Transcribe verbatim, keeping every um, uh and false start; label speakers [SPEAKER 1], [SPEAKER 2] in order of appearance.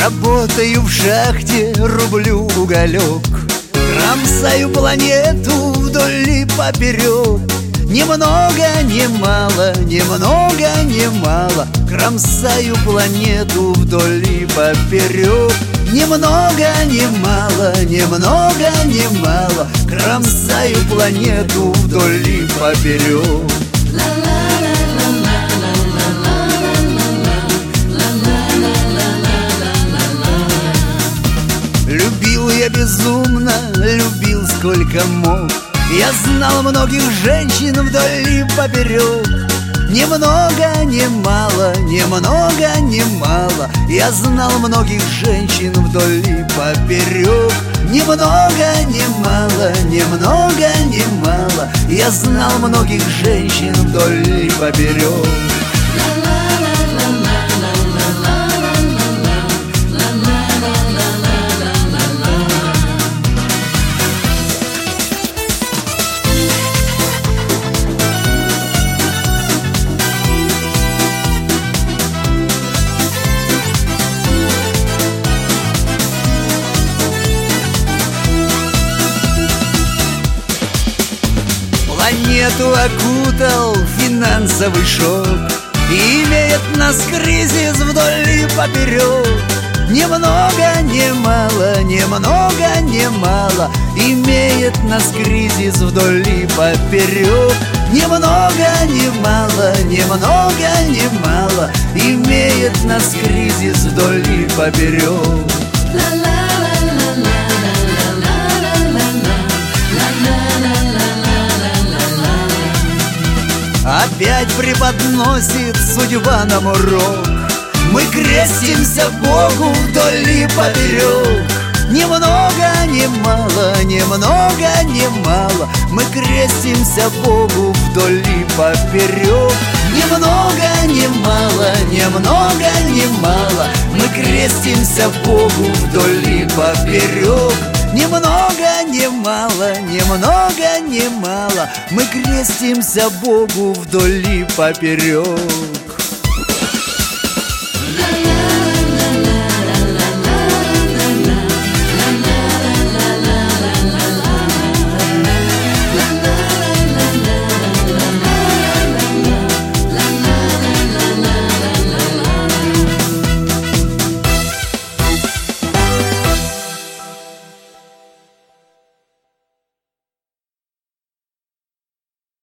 [SPEAKER 1] Работаю в шахте, рублю уголек, кромсаю планету вдоль и поперек. Ни много, ни мало, ни много, ни мало, кромсаю планету вдоль и поперек. Ни много, ни мало, ни много, ни мало, кромсаю планету вдоль и поперек. Любил я безумно, любил сколько мог. Я знал многих женщин вдоль и поперек. Ни много, ни мало, ни много, ни мало, я знал многих женщин вдоль и поперек. Ни много, ни мало, ни много, ни мало, я знал многих женщин вдоль и поперек. Планету окутал финансовый шок, и имеет нас кризис вдоль и поперек. Ни много, ни мало, ни много, ни мало, имеет нас кризис вдоль и поперек. Ни много, ни мало, ни много, ни мало, имеет нас кризис вдоль и поперек. Опять преподносит судьба нам урок. Мы крестимся Богу вдоль и поперек. Ни много, ни мало, ни много, ни мало, мы крестимся Богу вдоль и поперек. Ни много, ни мало, ни много, ни мало, мы крестимся Богу вдоль и поперек. Ни много, ни мало, ни много, ни мало, мы крестимся Богу вдоль и поперек.